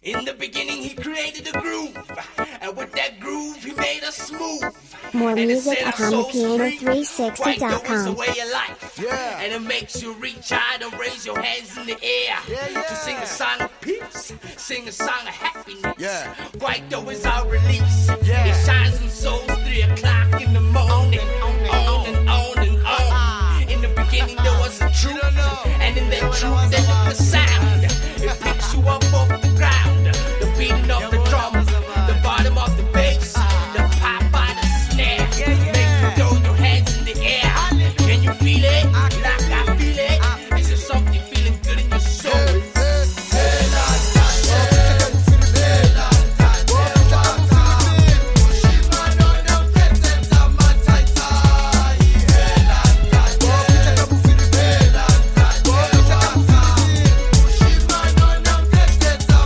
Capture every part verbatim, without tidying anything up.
In the beginning he created a groove, and with that groove he made us smooth. More and music at home piano three sixty dot com. It's a way of life, Yeah. and it makes you reach out and raise your hands in the air Yeah, yeah. to sing a song of peace, sing a song of happiness. Yeah. Kwaito is our release. Yeah. It shines in souls three o'clock in the morning, on and on and on. In the beginning there was a truth, and in that truth there was the sound. It picks you up off the ground, the beating of the drum, the bottom of the bass, the pop by the snare. Make you throw your hands in the air. Can you feel it? Like I feel it. Is there something feeling good in your soul? Thank you.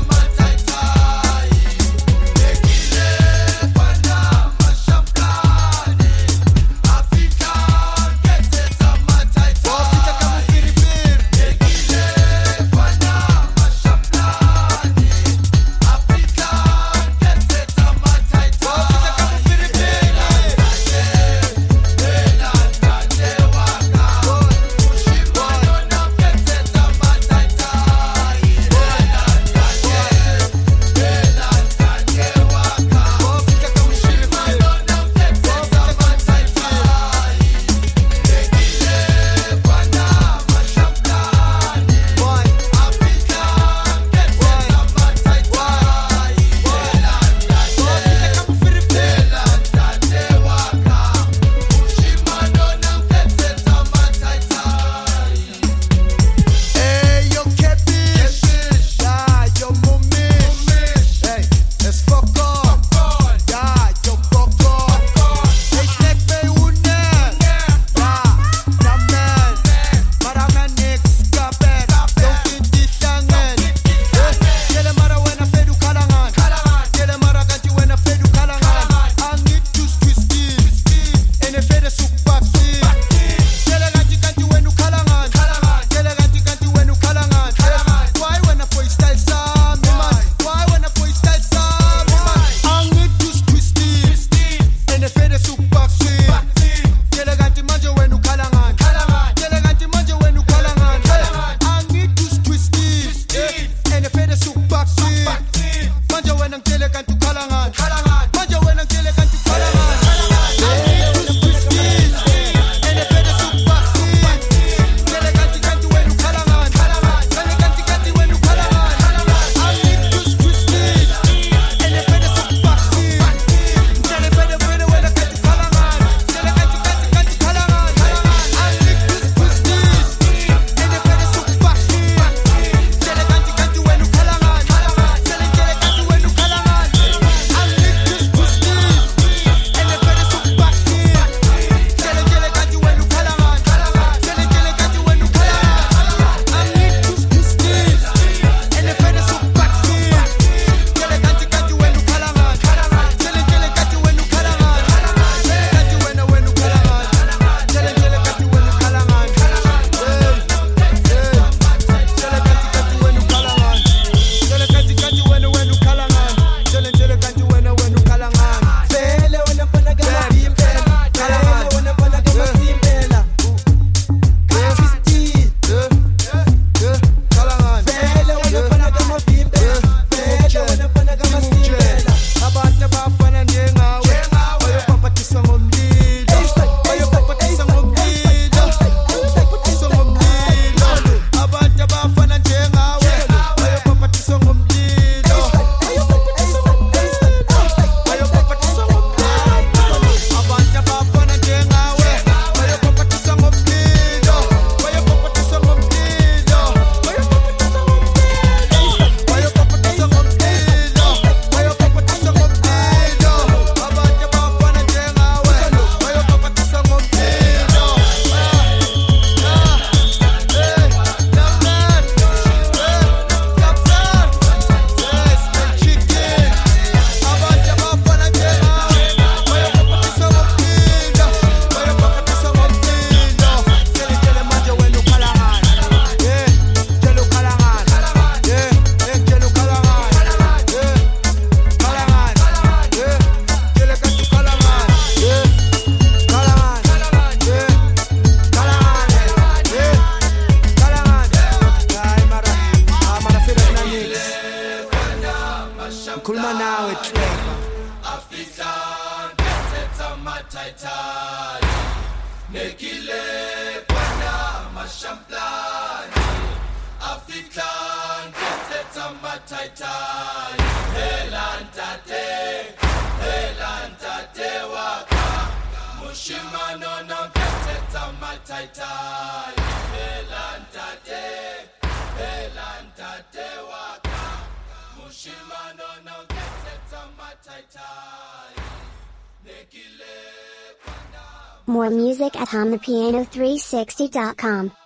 khuluma nawe Trevor. Afika ngethetha mathaithani nekile kwana mashamplani Afika ngethetha mathaithani elantate elantate waka mushimano no ngethetha mathaithani elantate elantate waka mushimano no ngethetha mathaithani nekile kwana. More music at hum the piano three sixty dot com.